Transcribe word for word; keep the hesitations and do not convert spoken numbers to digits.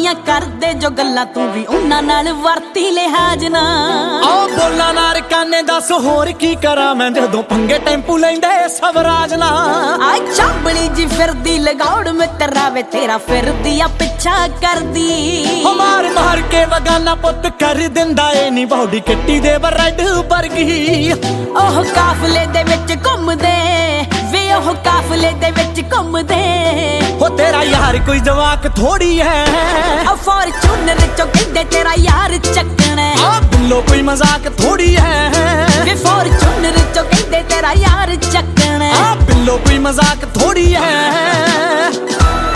ਦੀਆਂ ਕਰਦੇ ਜੋ ਗੱਲਾਂ ਤੂੰ ਵੀ ਉਹਨਾਂ ਨਾਲ ਵਰਤੀ ਲਿਹਾਜ਼ ਨਾ। ਆ ਬੋਲਾਂ ਨਾ ਰਕਾਨੇ ਦੱਸ ਹੋਰ ਕੀ ਕਰਾਂ ਮੈਂ ਜਦੋਂ ਪੰਗੇ ਟੈਂਪੂ ਲੈਂਦੇ ਸਵਰਾਜ ਨਾ। ਆ ਚਾਂਬਲੀ ਜੀ ਫਿਰਦੀ ਲਗਾਉੜ ਮਿੱਤਰਾ ਵੇ ਤੇਰਾ ਫਿਰਦੀ ਆ ਪਿੱਛਾ ਕਰਦੀ। ਹੋ ਮਾਰ ਮਾਰ ਕੇ ਵਗਾਨਾ ਪੁੱਤ ਕਰ ਦਿੰਦਾ ਏ ਨੀ ਬੌਡੀ ਕਿੱਟੀ ਦੇ ਬਰੈਡ ਵਰਗੀ। ਉਹ ਕਾਫਲੇ ਦੇ ਵਿੱਚ ਘੁੰਮਦੇ ਵੇ ਉਹ ਕਾਫਲੇ ਦੇ ਵਿੱਚ ਘੁੰਮਦੇ। ਹੋ ਤੇਰਾ ਯਾਰ ਕੋਈ ਜਵਾਕ ਥੋੜੀ ਐ ਆ ਫੋਰਚੂਨਰ ਚੋਂ ਕਹਿੰਦੇ ਤੇਰਾ ਯਾਰ ਚੱਕਣਾ। ਆ ਬਿੱਲੋ ਕੋਈ ਮਜ਼ਾਕ ਥੋੜੀ ਐ ਵੇ ਫੋਰਚੂਨਰ ਚੋਂ ਕਹਿੰਦੇ ਤੇਰਾ ਯਾਰ ਚੱਕਣਾ। ਆ ਬਿੱਲੋ ਕੋਈ ਮਜ਼ਾਕ ਥੋੜੀ ਐ।